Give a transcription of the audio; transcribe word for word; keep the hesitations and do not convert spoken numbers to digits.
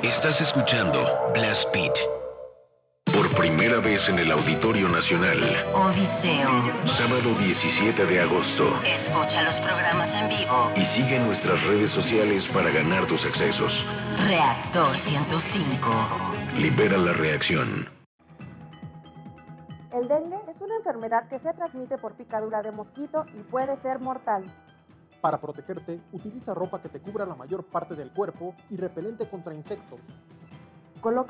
Estás escuchando Blast Beat. Por primera vez en el Auditorio Nacional. Odiseo. Sábado diecisiete de agosto. Escucha los programas en vivo. Y sigue nuestras redes sociales para ganar tus accesos. Reactor ciento cinco. Libera la reacción. El dengue es una enfermedad que se transmite por picadura de mosquito y puede ser mortal. Para protegerte, utiliza ropa que te cubra la mayor parte del cuerpo y repelente contra insectos. Coloca